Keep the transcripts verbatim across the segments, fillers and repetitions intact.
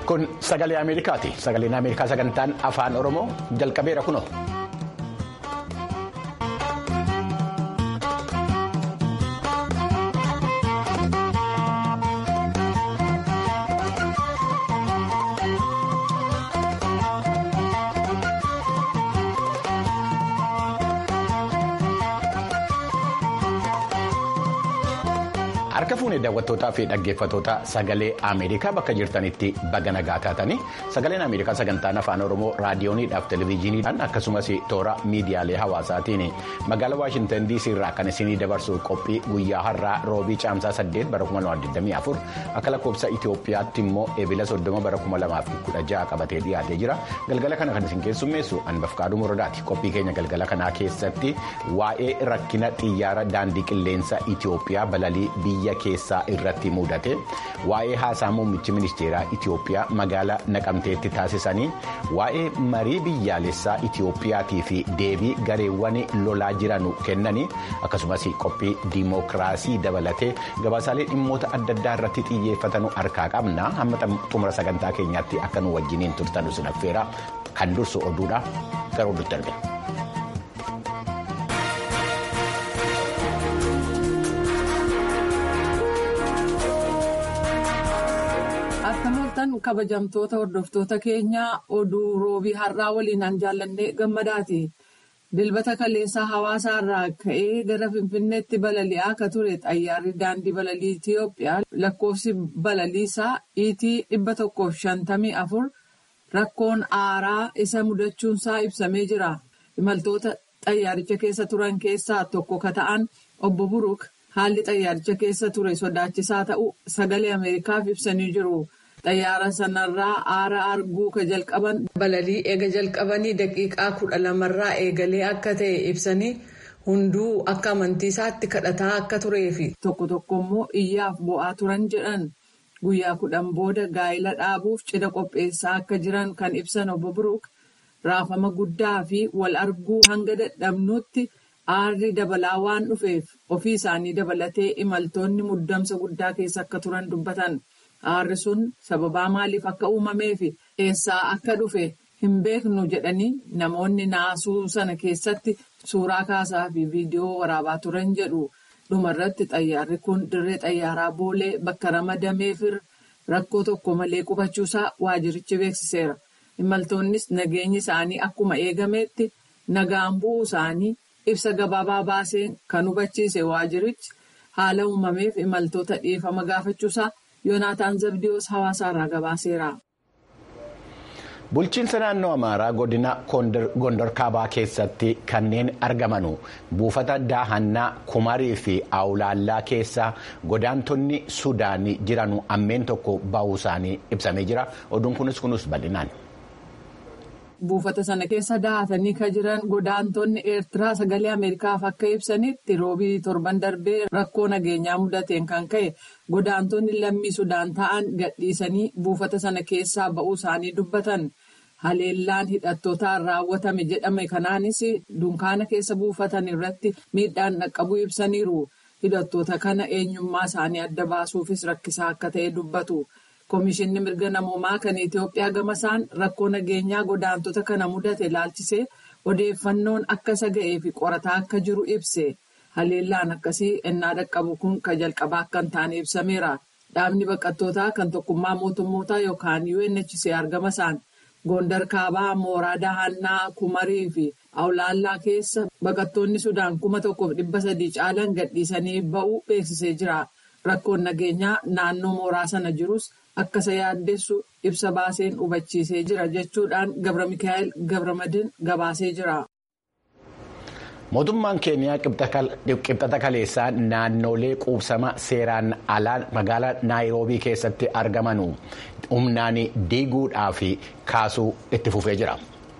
Kun sagalee Ameerikaati. Sagaleen Ameerikaa sagantaan afaan Oromoo jalqabeera kunoo. Harka fuunee daawwattootaa fi dhaggeeffattoota sagalee Ameerikaa bakka jirtanitti baga nagaa taatanii sagaleen Ameerikaa sagantaan afaan Oromoo raadiyooniidhaaf televezyiiniidhaan akkasumas toora miidiyaalee hawaasaatiin magaalaa Waashintan D C irraa kan isinii dabarsu qophii guyyaa har'aa roobii caamsaa saddeet bara kuma lamaaf digdamii afur akka lakkoofsa Itoophiyaatti immoo eebila soddoma bara kuma lamaaf kudha jaha qabatee dhiyaatee jira. Galgala kana kan isin keessummeessu Anbafkaaduu Morodaati. Qophii keenya galgala kanaa keessatti waa'ee rakkina xiyyaara daandii qilleensa Itoophiyaa balalii biyya keessaa irratti mudate waa'ee haasaa muummichi ministeeraa Itoophiyaa magaalaa Naqamteetti taasisanii waa'ee marii biyyaalessaa Itoophiyaatii fi deebii gareewwan lolaa jiranu kennanii akkasumas qophii diimokiraasii dabalatee gabaasaalee dhimmoota adda addaa irratti xiyyeeffatanu harkaa qabna. Hamma xumura sagantaa keenyaatti akka nu wajjiniin turtanu sin affeera. Kan dursu oduudha gara oduutti darbe. Kabajamtoota hordoftoota keenyaa oduu roobii har'aa waliin jaallannee gammadaati. Dilbata kaleessaa hawaasaa irraa ka'ee gara Finfinneetti balali'aa akka ture xayyaarri daandii balalii Itoophiyaa lakkoofsi balaliisaa iitii dhibba tokkoof shantamii afur rakkoon aaraa isa mudachuunsaa ibsamee jira. Imaltoota xayyaaricha keessa turan keessaa tokko ka ta'an obbo Buruk haalli xayyaaricha keessa ture sodaachisaa ta'uu sagalee Ameerikaaf ibsanii jiru. Xayyaara sanarraa aara arguu ka jalqaban balalii eega jalqabanii daqiiqaa kudha lamarraa eegalee akka ta'e ibsanii hunduu akka amantiisaatti kadhataa akka turee fi tokko tokko immoo iyyaaf bo'aa turan jedhan guyyaa kudhan booda gaa'ila dhaabuuf cidha qopheessaa akka jiran kan ibsan obbo Buruk raafama guddaa fi wal arguu hanga dadhabnuutti aarri dabalaa waan dhufeef ofii isaanii dabalatee imaltoonni muddamsa guddaa keessa akka turan dubbatan. Aarri sun sababaa maaliif akka uumamee fi eessaa akka dhufe hin beeknu jedhanii namoonni naasuu sana keessatti suuraa kaasaa fi viidiyoo waraabaa turan jedhu. Dhumarratti xayyaarri kun dirree xayyaaraa boolee bakka ramadameef rakkoo tokko malee qubachuusaa waajirichi beeksiseera. Imaltoonnis nageenyi isaanii akkuma eegameetti nagaan bu'uu isaanii ibsa gabaabaa baaseen kan hubachiise waajirichi haala uumameef imaltoota dhiifama gaafachuusaa. Yoonaataan Zabdiyoos hawaasaarraa gabaaseera. Bulchiinsa naannoo Amaaraa godina Gondor Kaabaa keessatti kanneen argamanu buufata daahannaa Kumarii fi Awlaallaa keessa godaantonni Sudaanii jiranu ammeen tokko ba'uu isaanii ibsamee jira. Oduun kunis kunis bal'inaan. Buufata sana keessa daahatanii kan jiran godaantonni Eertiraa sagalee Ameerikaaf akka ibsanitti roobii torban darbee rakkoo nageenyaa mudateen kan ka'e godaantonni lammii Sudaan ta'an gadhiisanii buufata sana keessaa ba'uu isaanii dubbatan. Haleellaan hidhattootaan raawwatame jedhame kanaanis dunkaana keessa buufatan irratti miidhaan dhaqqabuu ibsaniiru. Hidhattoota kana eenyummaa isaanii adda baasuufis rakkisaa akka ta'e dubbatu. Komishinni mirga namoomaa kan Itoophiyaa gamasaan rakkoo nageenyaa godaantota kana mudate ilaalchisee odeeffannoon akka isa ga'ee fi qorataa akka jiru ibse. Haleellaan akkasii ennaa dhaqqabu kun kan jalqabaa akka hin taane ibsameera. Dhaabni baqattootaa kan tokkummaa mootummootaa yookaan U N H C R gamasaan Gondar Kaabaa mooraa daahannaa Kumarii fi Awlaallaa keessa baqattoonni Sudaan kuma tokkoof dhibba sadii caalan gadhiisanii ba'uu beeksisee jira. Rakkoon nageenyaa naannoo mooraa sana jirus akka isa yaaddessu ibsa baaseen hubachiisee jira jechuudhaan Gabra Mikaa'el Gabramadin gabaasee jira. Mootummaan Keeniyaa qibxata kaleessaa naannolee quubsama seeraan alaa magaalaa Naayiroobii keessatti argamanu humnaan diiguudhaa fi kaasuu itti fufee jira.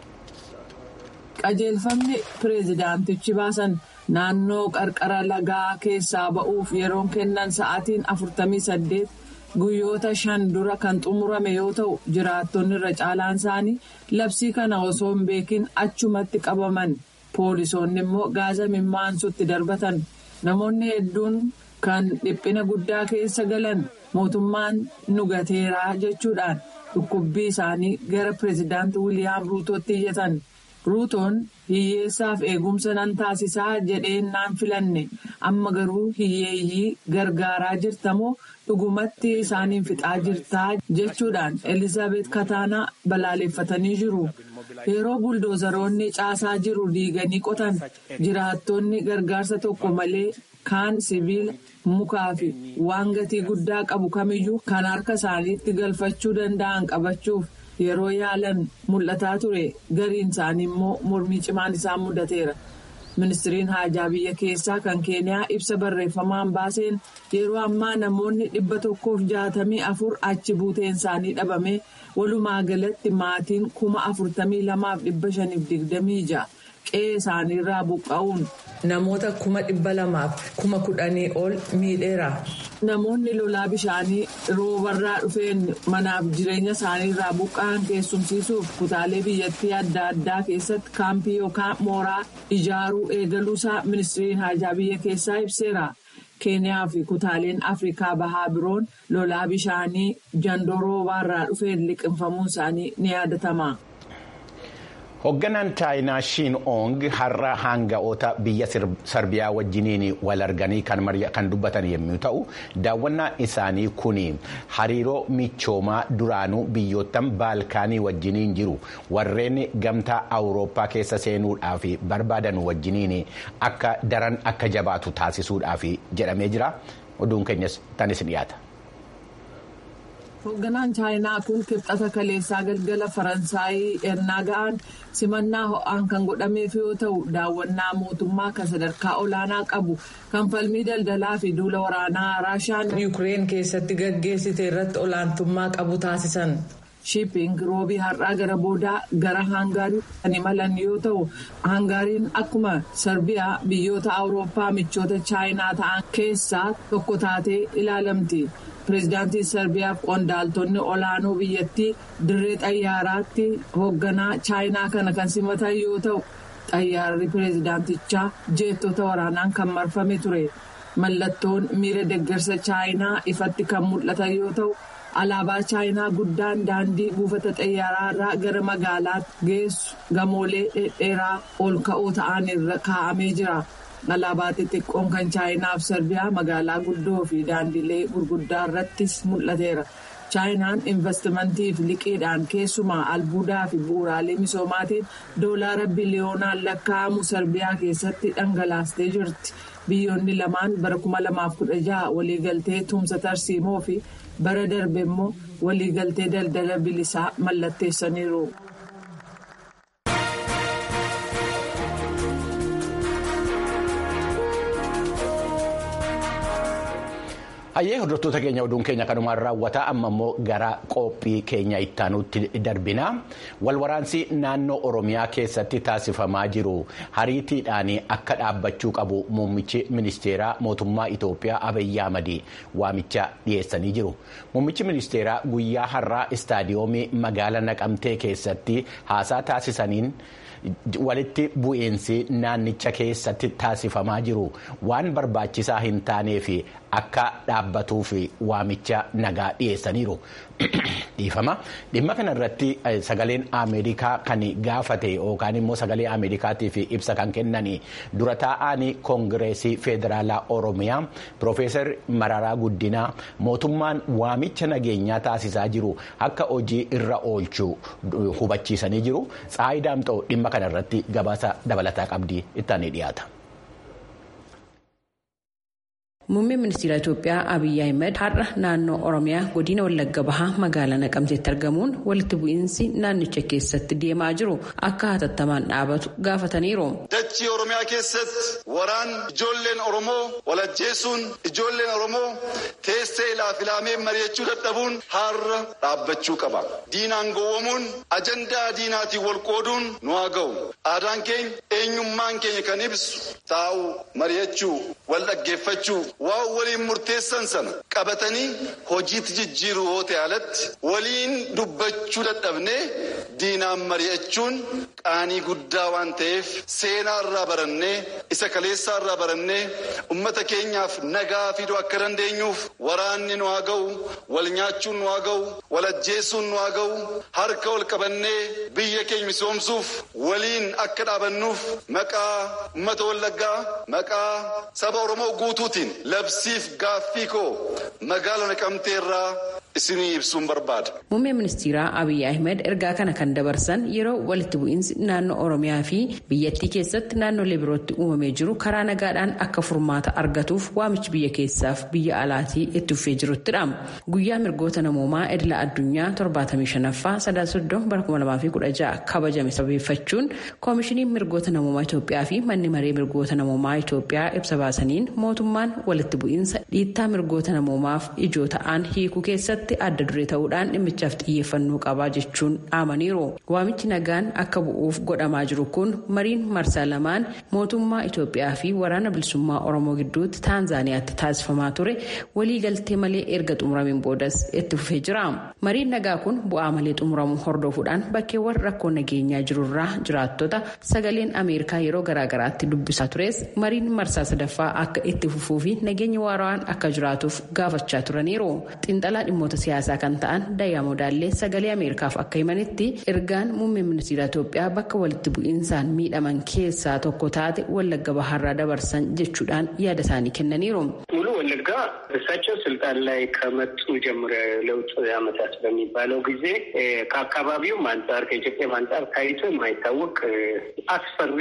Qajeelfamni pireezidaantichi baasan naannoo qarqara lagaa keessaa ba'uuf yeroon kennan sa'aatiin afurtamii saddeet guyyoota shan dura kan xumurame yoo ta'u jiraattonni irra caalaan isaanii labsii kana osoo hin beekin achumatti qabaman. Poolisoonni immoo gaaza mimmaansutti darbatan. Namoonni hedduun kan dhiphina guddaa keessa galan mootummaan nu gateeraa jechuudhaan dhukkubbii isaanii gara pireezidaanti Wiiliyaam Ruutootti iyyatan. Ruutoon hiyyeessaaf eegumsa nan taasisaa jedheen naan filanne amma garuu hiyyeeyyii gargaaraa jirtamoo dhugumatti isaaniin fixaa jirtaa jechuudhaan Elizaabeet Kataanaa balaaleffatanii jiru. Yeroo buldoozaroonni caasaa jiru diiganii qotan jiraattonni gargaarsa tokko malee kaan sibiila mukaa fi waan gatii guddaa qabu kamiyyuu kan harka isaaniitti galfachuu danda'an qabachuuf yeroo yaalan mul'ataa ture. Gariin isaanii immoo mormii cimaan isaan mudateera. Ministiriin haajaa biyya keessaa kan Keeniyaa ibsa barreeffamaan baaseen yeroo ammaa namoonni dhibba tokkoof jaatamii afur achi buuteen isaanii dhabame walumaa galatti maatiin kuma afurtamii lamaaf dhibba shaniif digdamii ja'a qe'ee isaaniirraa buqqa'uun namoota kuma dhibba lamaaf kuma kudhanii ol miidheera. Namoonni lolaa bishaanii roobarraa dhufeen manaaf jireenya isaaniirraa buqqa'an keessumsiisuuf kutaalee biyyattii adda addaa keessatti kaampii yookaan mooraa ijaaruu eegaluusaa ministiriin haajaa biyya keessaa ibseera. Keeniyaa fi kutaaleen Afrikaa bahaa biroon lolaa bishaanii jandoo roobarraa dhufeen liqinfamuun isaanii ni yaadatama. Hoogganaan Chaayinaa Shiin Oong har'a hanga'oota biyya Sarbiyaa wajjiniin wal arganii kan dubbatan yommuu ta'u, daawwannaan isaanii kun hariiroo michoomaa duraanuu biyyoottan Baalkaanii wajjiniin jiru warreen gamtaa Awurooppaa keessa seenuudhaaf barbaadan wajjiniin akka daran akka jabaatu taasisuudhaaf jedhamee jira. Oduun keenyas tanis dhiyaata. Hoogganaan Chaayinaa kun kibxata kaleessaa galgala Faransaayii ennaa ga'an simannaa ho'aan kan godhameef yoo ta'u daawwannaa mootummaa kan sadarkaa olaanaa qabu kan falmii daldalaa fi duula waraanaa Raashaan Yuukireen keessatti gaggeessite irratti olaantummaa qabu taasisan. Shiiping roobii har'aa gara boodaa gara Hangaarii kan imalan yoo ta'u Hangaariin akkuma Sarbiyaa biyyoota Awurooppaa michoota Chaayinaa ta'an keessaa tokko taatee ilaalamti. Pireezidaantiin Sarbiyaa fi qondaaltonni olaanoo biyyattii dirree xayyaaraatti hoogganaa Chaayinaa kana kan simatan yoo ta'u xayyaarri pireezidaantichaa jeettota waraanaan kan marfame ture. Mallattoon miira deeggarsa Chaayinaa ifatti kan mul'atan yoo ta'u alaabaa Chaayinaa guddaan daandii buufata xayyaaraa irraa gara magaalaatti geessu gamoolee dhedheeraa ol ka'oo ta'an irra kaa'amee jira. Alaabaa xixiqqoon kan Chaayinaa fi Sarbiyaa magaalaa guddoo fi daandilee gurguddaa irrattis mul'ateera. Chaayinaan investimentii fi liqiidhaan keessumaa albuudaa fi bu'uuraalee misoomaatiin doolaara biliyoonaan lakkaa'amu Sarbiyaa keessatti dhangalaastee jirti. Biyyoonni lamaan bara kuma lamaaf kudha jaha waliigaltee tumsa tarsiimoo fi bara darbe immoo waliigaltee daldala bilisaa mallatteessaniiru. Hayyee hordoftoota keenya oduun keenya kanumaan raawwata amma immoo gara qophii keenya ittaanutti darbina. Walwaraansi naannoo Oromiyaa keessatti taasifamaa jiru hariitiidhaan akka dhaabbachuu qabu muummichi ministeeraa mootummaa Itoophiyaa Abiyyi Ahmad waamicha dhiyeessanii jiru. Muummichi ministeeraa guyyaa har'aa istaadiyoomii magaalaa Naqamtee keessatti haasaa taasisaniin walitti bu'iinsi naannicha keessatti taasifamaa jiru waan barbaachisaa hin taaneef akka dhaabbatuuf waamicha nagaa dhiyeessaniiru. Dhiifama dhimma kana irratti sagaleen Ameerikaa kan gaafate yookaan immoo sagalee Ameerikaatiif ibsa kan kennan dura taa'aan koongireesii federaalaa Oromiyaa Piroofeesar Mararaa Guddinaa mootummaan waamicha nageenyaa taasisaa jiru akka hojii irra oolchuu hubachiisanii jiru. Tsaayi Daamxoo dhimma kana irratti gabaasa dabalataa qabdi ittaanii dhiyaata. Muummeen ministeera Itoophiyaa Abiyyi Ahmed har'a naannoo Oromiyaa godina Wallagga Bahaa magaalaa Naqamteetti argamuun walitti bu'iinsi naannicha keessatti deemaa jiru akka hatattamaan dhaabatu gaafataniiru. Dachii Oromiyaa keessatti waraan ijoolleen Oromoo walajjeesuun ijoolleen Oromoo teessee ilaafilaamee mari'achuu dadhabuun har'a dhaabbachuu qaba. Diinaan gowwomuun ajandaa diinaatiin wal qooduun nu haa ga'u. Aadaan keenya eenyummaan keenya kan ibsu taa'uu mari'achuu wal dhaggeeffachuu waan waliin murteessan sana qabatanii hojiitti jijjiiruu yoo ta'e alatti waliin dubbachuu dadhabnee diinaan mari'achuun qaanii guddaa waan ta'eef seenaa irraa barannee isa kaleessaa irraa barannee ummata keenyaaf nagaa fiduu akka dandeenyuuf waraanni nu haa ga'u, wal nyaachuun nu haa ga'u, wal ajjeesuun nu haa ga'u, harka wal qabannee biyya keenya misoomsuuf waliin akka dhaabannuuf maqaa ummata Wallaggaa, maqaa saba Oromoo guutuutiin labsiif gaaffii koo magaalaa Naqamtee irraa isinii ibsuun barbaada. Muummeen ministeeraa Abiy Ahmed ergaa kana kan dabarsan yeroo walitti bu'iinsi naannoo Oromiyaa fi biyyattii keessatti naannolee birootti uumamee jiru karaa nagaadhaan akka furmaata argatuuf waamichi biyya keessaaf biyya alaatii itti fufee jiruttidha. Guyyaa mirgoota namoomaa idila addunyaa torbaatamii shanaffaa sadaasa soddoma bara kuma lamaa fi kudha ja'a kabajame sababeeffachuun koomishiniin mirgoota namoomaa Itoophiyaa fi manni maree mirgoota namoomaa Itoophiyaa ibsa baasaniin mootummaan walitti bu'iinsa dhiittaa mirgoota namoomaaf ijoo ta'an hiikuu keessatti adda duree ta'uudhaan dhimmichaaf xiyyeeffannoo qabaa jechuun dhaamaniiru. Waamichi nagaan akka bu'uuf godhamaa jiru kun mariin marsaa lamaan mootummaa Itoophiyaa fi waraana bilisummaa Oromoo gidduutti Taanzaaniyaatti taasifamaa ture waliigaltee malee erga xumurameen boodas itti fufee jira. Mariin nagaa kun bu'aa malee xumuramuu hordofuudhaan bakkeewwan rakkoo nageenyaa jirurraa jiraattota sagaleen Ameerikaa yeroo garaagaraatti dubbisaa tures mariin marsaa sadaffaa akka itti fufuu fi nageenya waaraan akka jiraatuuf gaafachaa turaniiru. Xiinxalaa dhimmoota siyaasaa kan ta'an Dayyamoo Daallee sagalee Ameerikaaf akka himanitti ergaan muummee ministeera Itoophiyaa bakka walitti bu'iinsaan miidhaman keessaa tokko taate Wallagga Bahaarraa dabarsan jechuudhaan yaada isaanii kennaniiru. ሙሉ ወለጋ እሳቸው ስልጣን ላይ ከመጡ ጀምሮ ለውጥ ዓመታት በሚባለው ጊዜ ከአካባቢው አንጻር ከኢትዮጵያ አንጻር ታይቶ የማይታወቅ አስፈሪ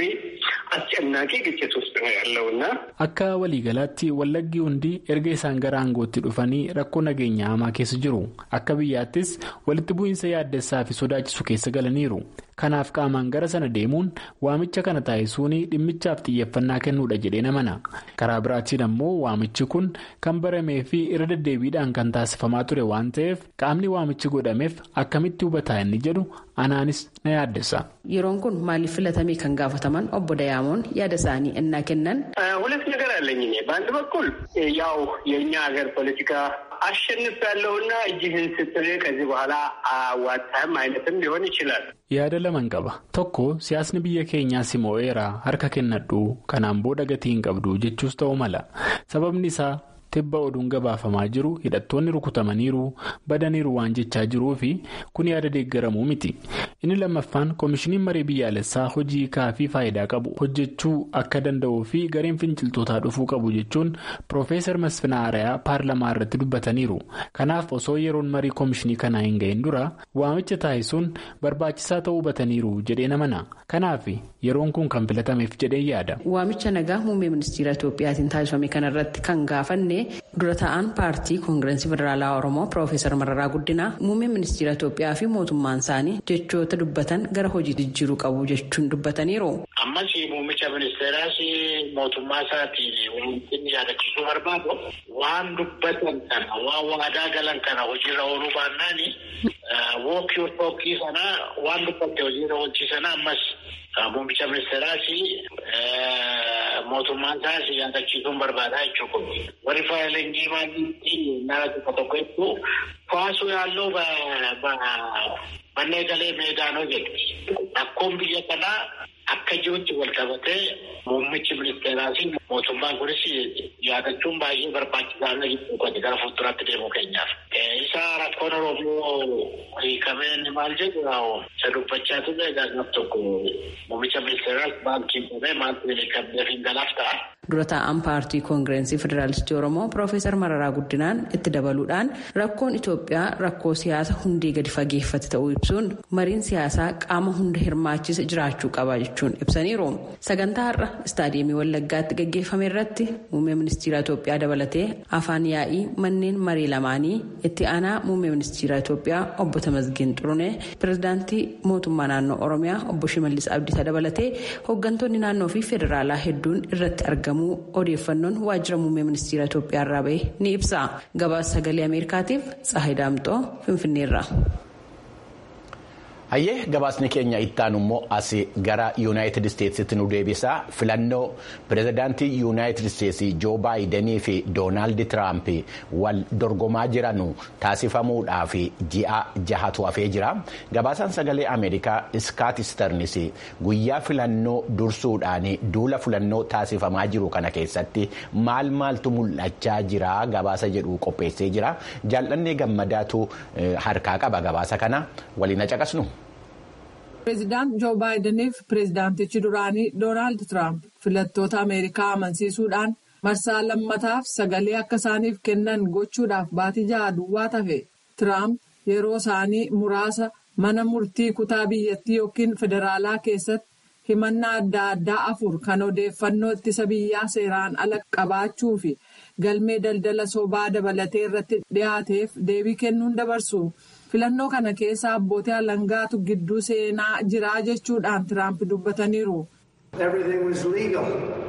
አስጨናቂ ግጭት ውስጥ ነው ያለውና አካ ወሊገላቲ ወለጊ ሁንዲ ኤርጋ ኢሳን ገራ አንጎቲ ዱፈኒ ረኮ ነገኛ አማ keessa jiru akka biyyaattis walitti bu'iinsa yaaddeessaa fi sodaachisu keessa galaniiru. Kanaaf qaamaan gara sana deemuun waamicha kana taasisuun dhimmichaaf xiyyeeffannaa kennuudha jedhee namana. Karaa biraatiin ammoo waamichi kun kan baramee fi irra deddeebiidhaan kan taasifamaa ture waan ta'eef qaamni waamichi godhameef akkamitti hubataa inni jedhu anaanis na yaaddessa. Yeroon kun maaliif filatamee kan gaafataman obbo Dayaamoon yaada isaanii ennaa kennan. ሁለት ነገር አለኝ እኔ በአንድ በኩል ያው የኛ ሀገር ፖለቲካ አሸንፍ ያለውና እጅህን ስትል ከዚህ በኋላ አዋጣም አይነትም ሊሆን ይችላል. yaada laman qaba. Tokko siyaasni biyya keenyaa simoo'eera harka kennadhu kanaan booda gatii hin qabdu jechuus ta'uu mala. Sababni isaa tibba oduun gabaafamaa jiru hidhattoonni rukutamaniiru badaniiru waan jechaa jiruu fi kun yaada deeggaramuu miti. Inni lammaffaan koomishiniin marii biyyaalessaa hojii kaafii faayidaa qabu hojjechuu akka danda'uu fi gareen finciltootaa dhufuu qabu jechuun Piroofeesar Masfinaa Arayaa paarlamaa irratti dubbataniiru. Kanaaf osoo yeroon marii koomishinii kanaa hin ga'in dura waamicha taasisuun barbaachisaa ta'uu hubataniiru jedhee namana. Kanaaf yeroon kun kan filatameef jedhee yaada. Waamicha nagaa muummee ministeera Itoophiyaatiin taasifame kanarratti kan gaafanne dura ta'an paartii koongirensii federaalaa Oromoo Piroofeesar Mararaa Guddinaa muummee ministeera Itoophiyaa fi mootummaan isaanii jechoota dubbatan gara hojii jijjiiruu qabu jechuun dubbataniiru. Ammas muummicha ministeeraas mootummaa isaatiin wanti yaadachiisuu barbaadu waan dubbatan kana waan waadaa galan kana hojiirra ooluu baannaan wookii tookii sana waan dubbatte hojiirra oolchisana ammas muummicha ministeeraas mootummaan isaas yaadachiisuun barbaadaa jechuudha. Warri faayilingii maalitti nara tokko tokko hedduu kaasuu yaalloo bannee galee meedaanoo jedhu. Rakkoon biyya kanaa akka jirutti wal qabatee muummichi ministeeraas mootummaan kunis yaadachuun baay'ee barbaachisaa jechuudha gara fuulduraatti deemuu keenyaaf. Isa rakkoon Oromoo hiikameen maal jedhu isa dubbachaa ture gaaf tokko muummicha ministeeraas baankii qabee maaltu hiikamee fi galaaf ta'a. Dura taa'an paartii koongirensii federaalistii Oromoo Piroofeesar Mararaa Guddinaan itti dabaluudhaan rakkoon Itoophiyaa rakkoo siyaasa hundee gadi fageeffate ta'uu ibsuun mariin siyaasaa qaama hunda hirmaachise jiraachuu qaba jechuun ibsaniiru. Sagantaa har'a istaadiyeemii Wallaggaatti gaggeeffame irratti muummee ministeera Itoophiyaa dabalatee afaan yaa'ii manneen marii lamaanii itti aanaa muummee ministeera Itoophiyaa obbo Tamasgeen Xurunee pirezidaantii mootummaa naannoo Oromiyaa obbo Shimallis Abdiisaa dabalatee hooggantoonni naannoo fi federaalaa hedduun irratti argamu. Odeeffannoon waajjira muummee ministeera Itoophiyaa irraa bahe ni ibsa. Gabaasa sagalee Ameerikaatiif Tsahayi Daamxoo Finfinneerra. Hayyee gabaasni keenya ittaanu immoo as gara yuunaayitid isteetsitti nu deebisaa filannoo pirezidaantii yuunaayitid isteetsii joo baayidenii fi doonaald tiraamp wal dorgomaa jiranu taasifamuudhaaf ji'a jahatu hafee jira. Gabaasaan sagalee Ameerikaa Iskaat Isternis guyyaa filannoo dursuudhaan duula filannoo taasifamaa jiru kana keessatti maal maaltu mul'achaa jira gabaasa jedhu qopheessee jira. Jaallannee gammadaatu harkaa qaba gabaasa kana waliin caqasnu. Pireezidaant Joo Baayideniif pireezidaantichi duraanii Doonaald Tiraamp filattoota Ameerikaa amansiisuudhaan marsaa lammataaf sagalee akka isaaniif kennan gochuudhaaf baatii jaha duwwaa tafe. Tiraamp yeroo isaanii muraasa mana murtii kutaa biyyattii yookiin federaalaa keessatti himannaa adda addaa afur kan odeeffannoo ittisa biyyaa seeraan ala qabaachuu fi galmee daldala sobaa dabalatee irratti dhiyaateef deebii kennuun dabarsu. Filannoo kana keessa abbootii alangaatu gidduu seenaa jiraa jechuudhaan Tiraamp dubbataniiru. Everything was legal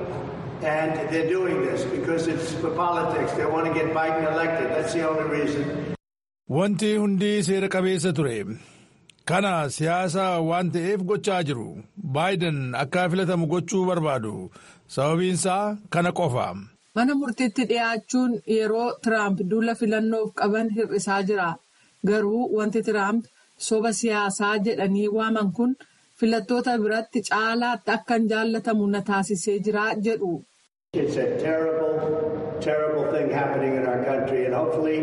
and they're doing this because it's for politics. They want to get Biden elected. That's the only reason. Wanti hundi seera qabeessa ture. Kana siyaasa waan ta'eef gochaa jiru. Biden akka filatamu gochuu barbaadu. Sababiinsaa kana qofa. Mana murtiitti dhiyaachuun yeroo Tiraamp duula filannoof qaban hir'isaa jira. Garuu wanti Tiraamp soba siyaasaa jedhanii waaman kun filattoota biratti caalaatti akka hin jaallatamu na taasisee jira jedhu. It's a terrible, terrible thing happening in our country and hopefully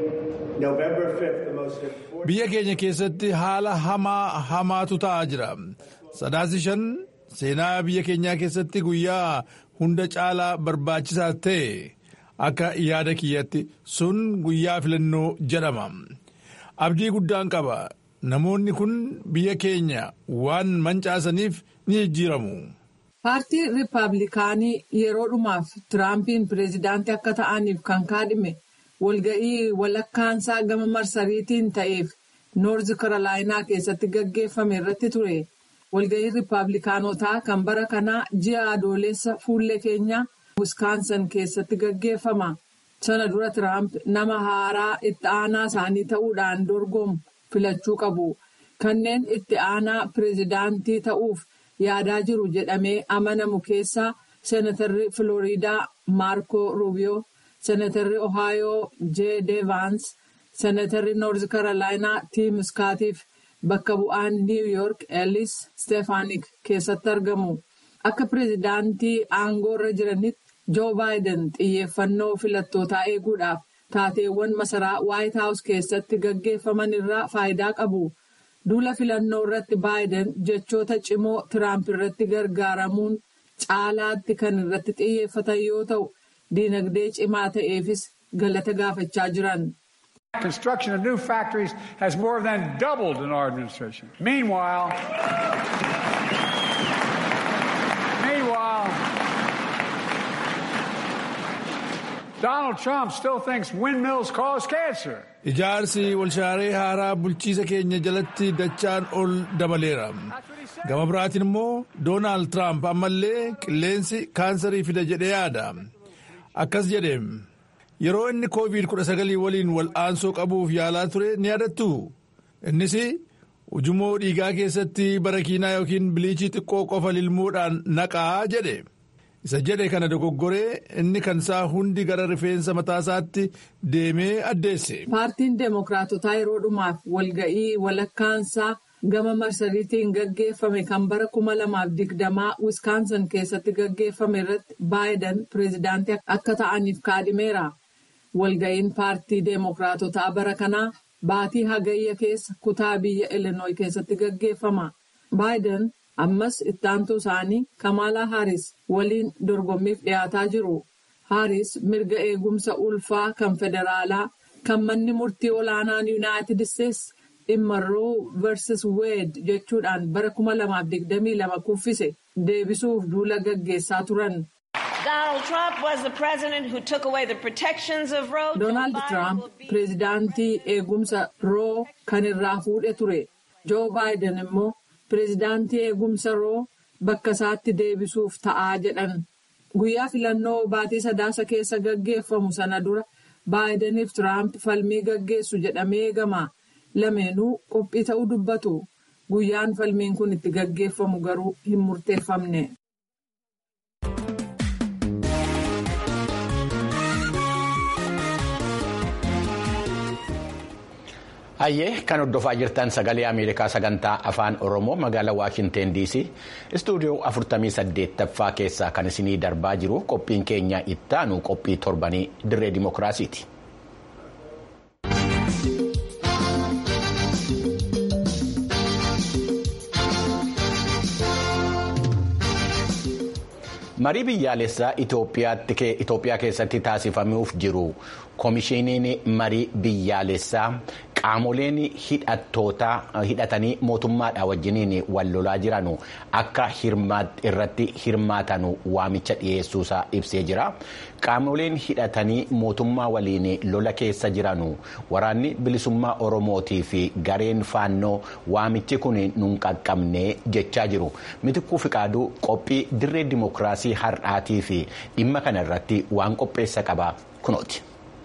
November fifth, the most important. Biyya keenya keessatti haala hamaa hamaatu ta'aa jira. Sadaasa shan seenaa biyya keenyaa keessatti guyyaa hunda caalaa barbaachisaa ta'e akka yaada kiyyatti sun guyyaa filannoo jedhama. Abdii guddaan qaba. Namoonni kun biyya keenya waan mancaasaniif ni jijjiiramu. Paartii Riippaabilikaanii yeroo dhumaaf Tiraampiin pireezidaantii akka ta'aniif kan kaadhime walga'ii walakkaansaa gama marsariitiin ta'eef Noorz Karolaayinaa keessatti gaggeeffame irratti ture. Walga'ii Riippaabilikaanotaa kan bara kanaa ji'a adoolessa fuullee keenyaa Wiskaansan keessatti gaggeeffama. Sana dura Tiraamp nama haaraa itti aanaa isaanii ta'uudhaan dorgomu filachuu qabu. Kanneen itti aanaa pireezidaantii ta'uuf yaadaa jiru jedhamee amanamu keessaa Seenatarri Filooriidaa Maarko Ruubiyoo, Seenatarri Ohaayoo Jee Vaans, Seenatarri Noorz Karolaayinaa Tiim Skaatiif bakka bu'aan Niiw Yoork Elis Steefaanik keessatti argamu. Akka pireezidaantii aangoorra jiranitti Joo Baayiden xiyyeeffannoo filattootaa eeguudhaaf taateewwan masaraa Waayit Haawus keessatti gaggeeffaman irraa faayidaa qabu. Duula filannoo irratti Baayiden jechoota cimoo Tiraamp irratti gargaaramuun caalaatti kan irratti xiyyeeffatan yoo ta'u, diinagdee cimaa ta'eefis galata gaafachaa jiran. Construction of new factories has more than doubled in our administration. Meanwhile, meanwhile, Donald Trump still thinks windmills cause cancer. Ijaarsi walshaaree haaraa bulchiisa keenya jalatti dachaan ol dabaleera. Gama biraatiin immoo Doonaald Tiraamp ammallee qilleensi kaansarii fida jedhee yaada. Akkas jedheem yeroo inni koovid kudha sagalii waliin wal'aansoo qabuuf yaalaa ture ni yaadattu. Innis ujummoo dhiigaa keessatti barakiinaa yookiin biliichii xiqqoo qofa lilmuudhaan naqaa jedhe. Isa jedhe kana dogoggoree inni kansaa hundi gara rifeensa mataasaatti deemee addeesse. Paartiin Deemokiraatotaa yeroo dhumaaf walga'ii walakkaansaa gama marsariitiin gaggeeffame kan bara kuma lamaaf digdamaa Wiskaansan keessatti gaggeeffame irratti Baayiden pireezidaantii akka ta'aniif kaadhimeera. Walga'iin paartii Deemokiraatotaa bara kanaa baatii hagayya keessa kutaa biyya Ilinooyi keessatti gaggeeffama. Baayiden ammas ittaantuu isaanii Kamaalaa Haaris waliin dorgommiif dhiyaataa jiru. Haaris mirga eegumsa ulfaa kan federaalaa kan manni murtii olaanaan Yuunaayitid Isteetsi dhimma Roo versus Weed jechuudhaan bara kuma lamaaf digdamii lama kuffise deebisuuf duula gaggeessaa turan. Doonaald Tiraamp pireezidaantii eegumsa Roo kan irraa fuudhe ture. Joo Baayiden immoo pireezidaantii eegumsa Roo bakka isaatti deebisuuf ta'aa jedhan. Guyyaa filannoo baatii sadaasa keessa gaggeeffamu sana dura Baayideniif Tiraamp falmii gaggeessu jedhamee eegama. Lameenuu qophii ta'uu dubbatu. guyyaan falmiin kun itti gaggeeffamu garuu hin murteeffamne. Hayyee kan hordofaa jirtan sagalee Ameerikaa sagantaa afaan Oromoo magaalaa Waashinteen D C istuudiyoo afurtamii saddeettaffaa keessaa kan isinii darbaa jiru qophiin keenya ittaanu qophii torbanii dirree dimookiraasiiti. Marii biyyaalessaa Itoophiyaa keessatti taasifamuuf jiru koomishiniin marii biyyaalessaa qaamoleen hidhatanii mootummaadhaa wajjiniin wal lolaa jiran akka irratti hirmaatan waamicha dhiyeessuusaa ibsee jira. Qaamoleen hidhatanii mootummaa waliin lola keessa jiran waraanni bilisummaa Oromootii fi gareen faannoo waamichi kun nun qaqqabne jechaa jiru. Mitikkuu Fiqaaduu qophii dirree dimookiraasii har'aatii fi dhimma kana irratti waan qopheessa qaba kunooti.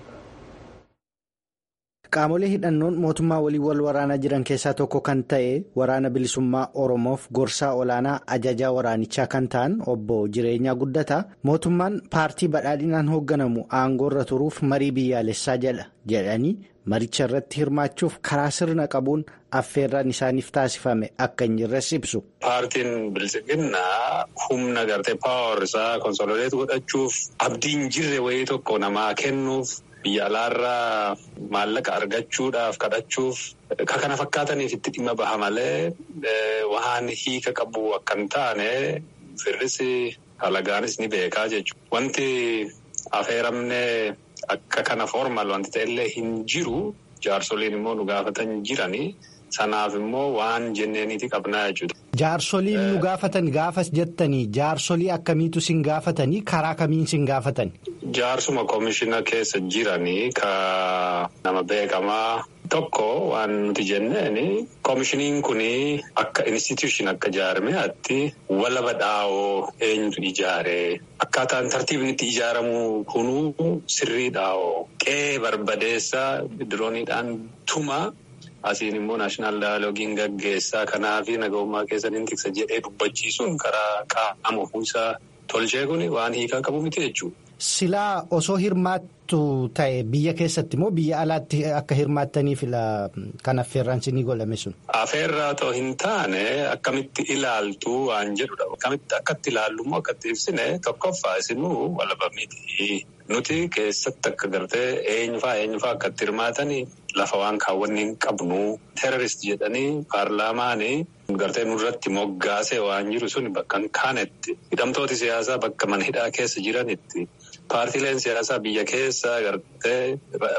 Qaamolee hidhannoon mootummaa waliin wal waraanaa jiran keessaa tokko kan ta'e waraana bilisummaa Oromoof gorsaa olaanaa ajajaa waraanichaa kan ta'an obbo Jireenyaa Guddataa mootummaan paartii badhaadhinaan hoogganamu aangoorra turuuf marii biyyaalessaa jedha jedhanii maricha irratti hirmaachuuf karaa sirna qabuun affeerraan isaaniif taasifame akka hin jirres ibsu. Paartiin bilisiginnaa humna gartee paawar isaa konsolideet godhachuuf abdiin jirre wayii tokko namaa kennuuf. Biyya alaarraa maallaqa argachuudhaaf kadhachuuf kan kana fakkaataniif itti dhimma baha malee waan hiika qabu akka hin taane firris halagaanis ni beekaa jechuudha. Wanti affeeramne akka kana formal wanti ta'ellee hin jiru jaarsoliin immoo nu gaafatan jiranii sanaaf immoo waan jenneeniiti qabnaa jechuudha. Jaarsoliin nu gaafatan gaafas jettanii jaarsolii akkamiitu sin gaafatanii karaa kamiin sin gaafatan? Jaarsuma koomishina keessa jiranii ka nama beekamaa tokko waan nuti jenneeni koomishiniin kun akka institution akka jaarmeetti walaba dhaa'oo eenyutu ijaaree akkaataan tartiibni itti ijaaramu kunuu sirrii dhaa'oo qe'ee barbadeessaa dirooniidhaan tuma. Asiin immoo naashinaal daayiloogiin gaggeessaa kanaa fi nagahummaa keessan hin tiksa jedhee dubbachiisuun karaa qaama ofiisaa tolchee kun waan hiikaa qabu miti jechuudha. Silaa osoo hirmaattu ta'e biyya keessatti moo biyya alaatti akka hirmaattaniif kan affeerraan sinii godhame sun? Affeerraa ta'uu hin taane akkamitti ilaaltu waan jedhudha. Akkamitti akkatti ilaallu immoo akkatti ibsine tokkoffaa isinuu walaba miti. Nuti keessatti akka gartee eenyufaa eenyufaa akkatti hirmaatanii lafa waan kaawwanni hin qabnu teerorist jedhanii paarlaamaanii gartee nurratti moggaasee waan jiru sun bakka hin kaanetti hidhamtooti siyaasaa bakka mana hidhaa keessa jiranitti paartiileen siyaasaa biyya keessa gartee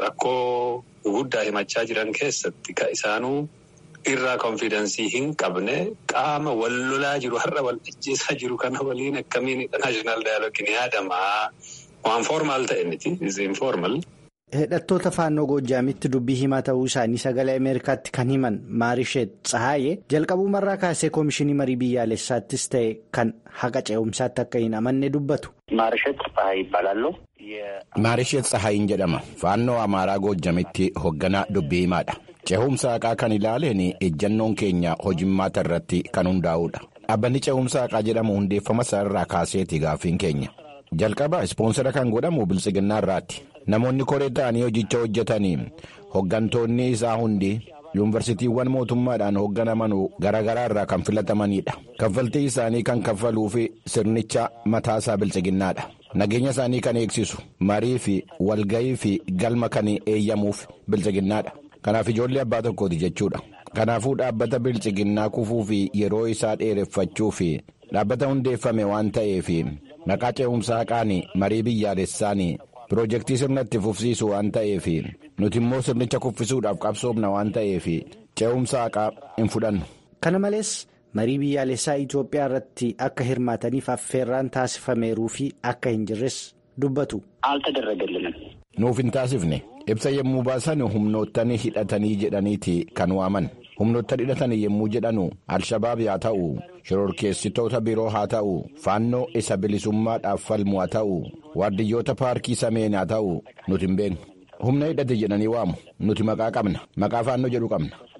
rakkoo guguddaa himachaa jiran keessatti ka isaanuu irraa konfidensii hin qabne qaama wal lolaa jiru har'a wal ajjeesaa jiru kana waliin akkamiin naashinaal daayiloogiin yaadamaa waan formaal ta'e miti is informal. Hidhattoota faannoo Goojjaamitti dubbii himaa ta'uu isaanii sagalee Ameerikaatti kan himan Maarisheet Tsahaayee jalqabumarraa kaasee koomishinii marii biyyaalessaattis ta'e kan haqa ce'umsaatti akka hin amanne dubbatu. Maarisheet Tsahaayee ይባላሉ. Maarisheet Tsahaayiin jedhama. Faannoo Amaaraa Goojjaamitti hoogganaa dubbii himaadha. Ce'umsa haqaa kan ilaaleen ejjannoon keenya hojimmaata irratti kan hundaa'udha. Dhaabbanni ce'umsa haqaa jedhamu hundeeffama isaarraa kaaseeti gaaffiin keenya. Jalqaba ispoonsara kan godhamu bilisiginnaa irraatti. Namoonni koree ta'anii hojicha hojjetanii hooggantoonni isaa hundi yuunivarsiitiiwwan mootummaadhaan hoogganaman garaagaraa irraa kan filatamanidha. Kaffaltii isaanii kan kaffaluu fi sirnicha mataasaa bilisiginnaadha. Nageenya isaanii kan eegsisu marii fi walgahii fi galma kan eeyyamuuf bilisiginnaadha. Kanaaf ijoollee abbaa tokkooti jechuudha. Kanaafuu dhaabbata bilisiginnaa kufuu fi yeroo isaa dheereffachuu fi dhaabbata hundeeffame waan ta'eef maqaa ce'umsa haqaan marii biyyaalessaan Piroojeektii sirna itti fufsiisu waan ta'eef nuti immoo sirnicha kuffisuudhaaf qabsoofna waan ta'eef ce'umsa haqaa hin fudhannu. Kana malees marii biyyaalessaa Itoophiyaa irratti akka hirmaataniif affeerraan taasifameeruu fi akka hin jirres dubbatu. Altadarragallinan. Nuuf hin taasifne ibsa yommuu baasan humnoottan hidhatanii jedhaniiti kan waaman. Humnoottan hidhatanii yommuu jedhanu Alshabaab haa ta'u shororkeessitoota biroo haa ta'u faannoo isa bilisummaadhaaf falmu haa ta'u waardiyyoota paarkii sameen haa ta'u nuti hin beeknu. Humna hidhate jedhanii waamu nuti maqaa qabna maqaa faannoo jedhu qabna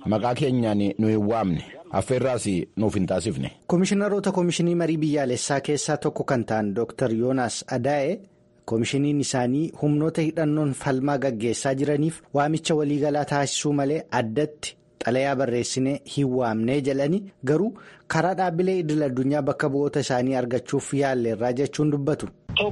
maqaa keenyaan nu hin waamne affeerraas nuuf hin taasifne. Komishiinaroota Komishinii Marii Biyyaalessaa keessaa tokko kan ta'an Dooktar Yoonaas Adaa'e komishiniin isaanii humnoota hidhannoon falmaa gaggeessaa jiraniif waamicha waliigalaa taasisuu malee addatti xalayaa barreessinee hin waamnee jedhanii garuu karaa dhaabbilee idil addunyaa bakka bu'oota isaanii argachuuf yaalleerraa jechuun dubbatu.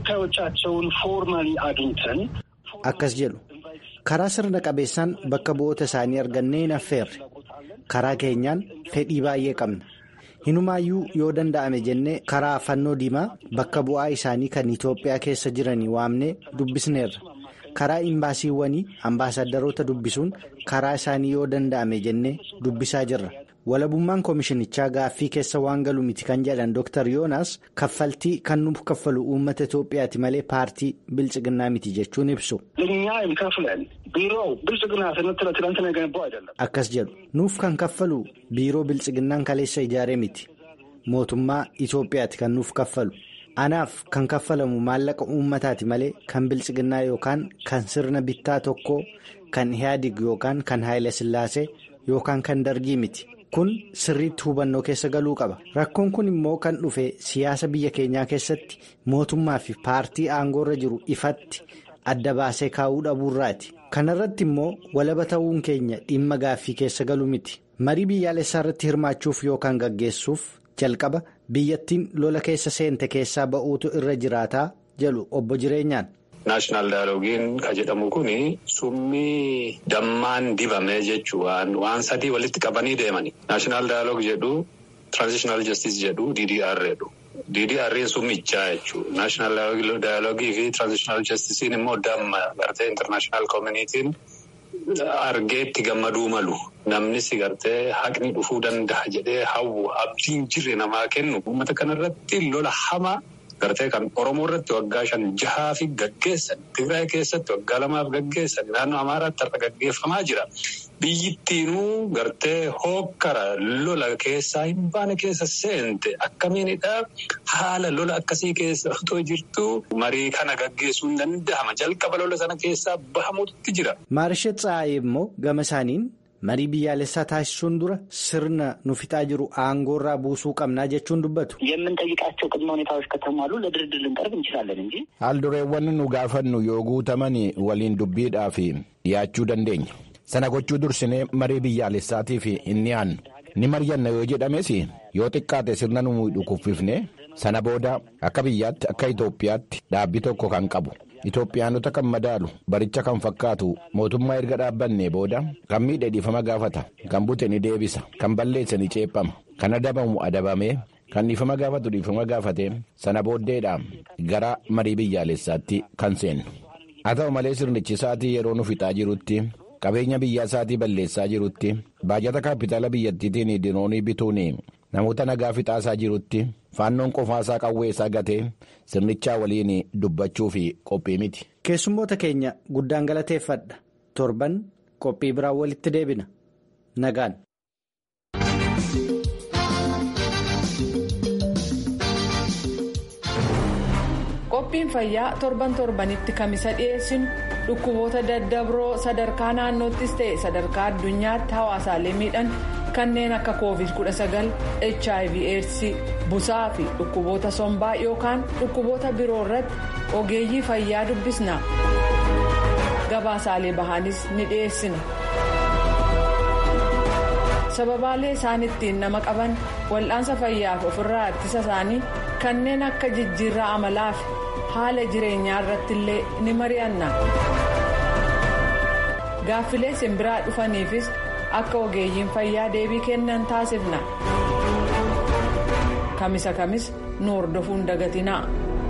Akkas jedhu karaa sirna qabeessaan bakka bu'oota isaanii argannee hin affeerre karaa keenyaan fedhii baay'ee qabna. Hinumaayyuu yoo danda'ame jennee karaa fannoo diimaa bakka bu'aa isaanii kan Itoophiyaa keessa jiranii waamnee dubbisneerra. Karaa imbaasiiwwanii ambaasadaroota dubbisuun karaa isaanii yoo danda'ame jennee dubbisaa jirra. Walabummaan komishinichaa gaaffii keessa waan galu miti kan jedhan Dooktar Yoonaas kaffaltii kan nuuf kaffalu uummata Itoophiyaati malee paartii bilchiginnaa miti jechuun ibsu. Akkas jedhu nuuf kan kaffalu biiroo bilchiginnaan kaleessa ijaaree miti mootummaa Itoophiyaati kan nuuf kaffalu. Anaaf kan kaffalamu maallaqa uummataati malee kan bilchiginnaa yookaan kan sirna bittaa tokkoo kan Ihaadig yookaan kan Haayile Sillaasee yookaan kan Dargii miti. Kun sirriitti hubannoo keessa galuu qaba. Rakkoon kun immoo kan dhufe siyaasa biyya keenyaa keessatti mootummaa fi paartii aangoorra jiru ifatti adda baasee kaa'uu dhabuurraati. Kana irratti immoo walaba ta'uun keenya dhimma gaaffii keessa galu miti. Marii biyyaalessaa irratti hirmaachuuf yookaan gaggeessuuf jalqaba biyyattiin lola keessa seente keessaa ba'uutu irra jiraataa jedhu obbo Jireenyaan. Naashinaal Daayiloogiin kan jedhamu kuni summii dammaan dibame jechuun waan sadii walitti qabanii deemani. Naashinaal Daayiloogi jedhu, Transitional Justice jedhu, D D R jedhu. D D R summichaa jechuudha. Naashinaal Daayilogii fi Transitional Justice'n immoo damma gartee International Community'n argeetti gammaduu malu. Namni si gartee haqni dhufuu danda'a jedhee hawwu abdiin jirre namaa kennu. Uummata kanarratti lola hamaa. Gartee kan Oromoo irratti waggaa shan jahaa fi gaggeessan Tigraay keessatti waggaa lamaaf gaggeessan naannoo Amaaraatti har'a gaggeeffamaa jira. Biyyittiinuu gartee hokkara lola keessaa hin baane keessa seente akkamiinidha haala lola akkasii keessa otoo jirtu marii kana gaggeessuun danda'ama jalqaba lola sana keessaa bahamuutti jira. Maarisheet Tsaayee immoo gama isaaniin. Marii biyyaalessaa taasisuun dura sirna nu fixaa jiru aangoorraa buusuu qabnaa jechuun dubbatu. የምንጠይቃቸው ቅድመ ሁኔታዎች ከተሟሉ ለድርድር ልንቀርብ እንችላለን እንጂ Haaldureewwan nu gaafannu yoo guutaman waliin dubbiidhaaf dhiyaachuu dandeenya. Sana gochuu dursinee marii biyyaalessaatiif hin dhiyaannu. Ni mari'anna yoo jedhames yoo xiqqaate sirna nu miidhu kuffifne sana booda akka biyyaatti akka Itoophiyaatti dhaabbii tokko kan qabu. Itoophiyaanota kan madaalu baricha kan fakkaatu mootummaa erga dhaabbannee booda kan miidhe dhiifama gaafata kan bute ni deebisa kan balleesse ni ceephama kan adabamu adabamee kan dhiifama gaafatu dhiifama gaafatee sana booddeedhaan gara marii biyyaalessaatti kan seennu. Haa ta'u malee sirnichi isaatii yeroo nu fixaa jirutti qabeenya biyyaa isaatii balleessaa jirutti baajata kaapitaala biyyattiitiin diroonii bituun namoota nagaa fixaasaa jirutti faannoon qofaasaa qawweessaa gatee sirnichaa waliin dubbachuu fi qophii miti. Keessummoota keenya guddaan galateeffadha. Torban qophii biraan walitti deebina. Nagaan. Qophiin fayyaa torban torbanitti kamisa dhiyeessinu dhukkuboota daddabroo sadarkaa naannoottis ta'e sadarkaa addunyaatti hawaasaalee miidhan kanneen akka koovid kudha sagal, H I V AIDS, busaa fi dhukkuboota sombaa yookaan dhukkuboota biroo irratti ogeeyyii fayyaa dubbisna. Gabaasaalee bahaanis ni dhiyeessina. Sababaalee isaan ittiin nama qaban wal'aansa fayyaaf ofirraa ittisa isaanii kanneen akka jijjiirraa amalaa fi haala jireenyaa irratti illee ni mari'anna. Gaaffilee simbiraa dhufaniifis akka ogeeyyiin fayyaa deebii kennan taasifna. Kamisa kamis nu hordofuun dagatinaa.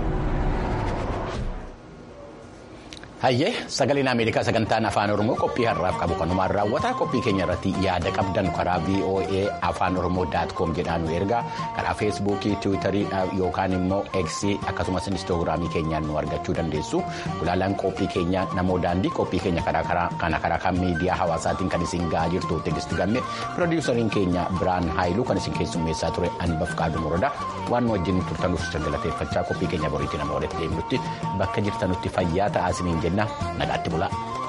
Hayyee sagaleen Ameerikaa sagantaan afaan Oromoo qophii har'aaf qabu kanumaan raawwata. Qophii keenya irratti yaada qabdan karaa V O A afaan oromoo daat koom jedhaan nu ergaa karaa feesbuukii, tiwiitarii yookaan immoo Eksii akkasumas inistoogiraamii keenyaan nu argachuu dandeessu. Ulaalaan qophii keenya namoo daandii qophii keenya karaa kana karaa kan miidiyaa hawaasaatiin kan isin gahaa jirtu Tegisti Gammee piroodiwusariin keenya Biraan Haayiluu kan isin keessummeessaa ture Anbaf Qaaduu Morodaa waan nu wajjin turtanuuf galateeffachaa qophii keenya boriitti nama walitti deemnutti bakka jirtanutti fayyaa ta'aa isiniin jenna nagaatti bulaa.